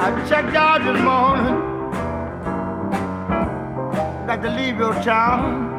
I checked out this morning, got to leave your town.